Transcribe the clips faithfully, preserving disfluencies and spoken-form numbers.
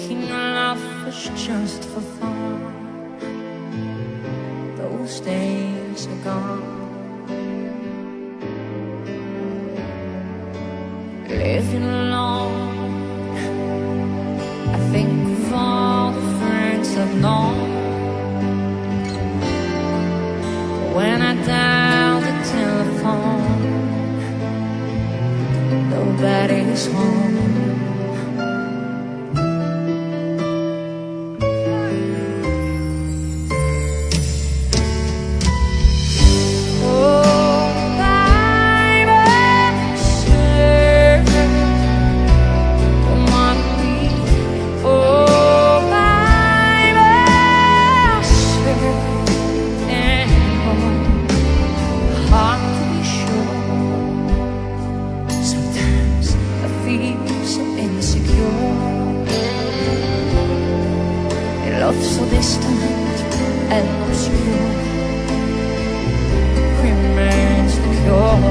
Making love was just for fun. Those days are gone. Living alone, I think of all the friends I've known. When I dial the telephone, nobody's home. Love so distant and obscure remains the cure.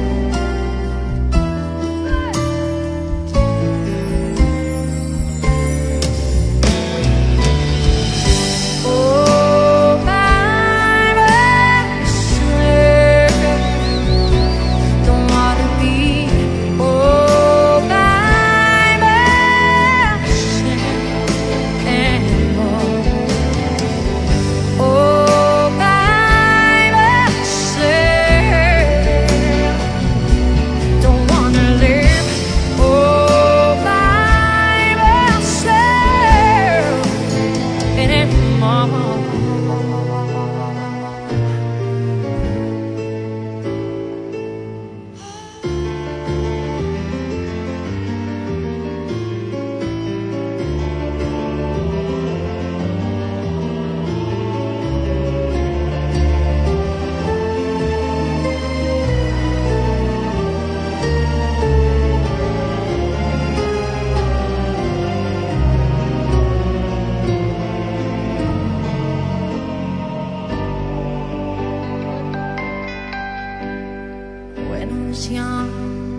When I was young,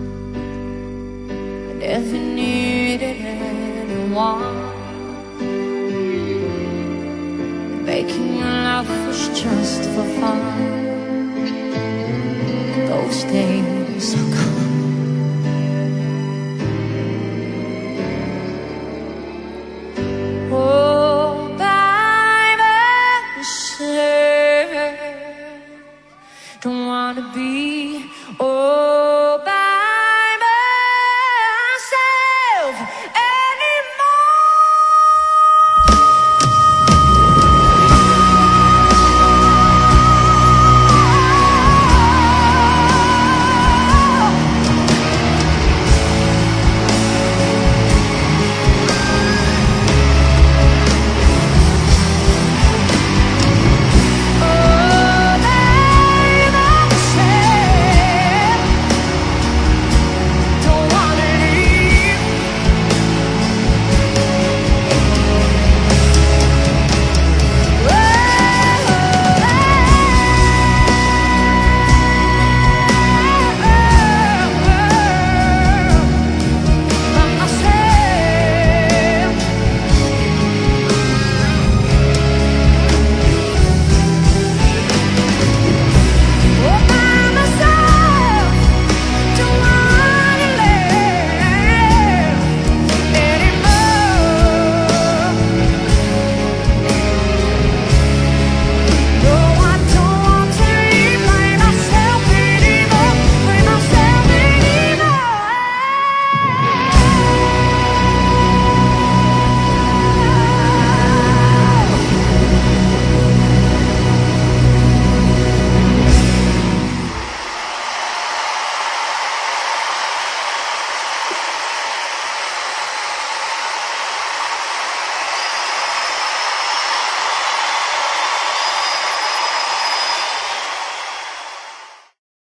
I never needed anyone. Making love was just for fun. Those days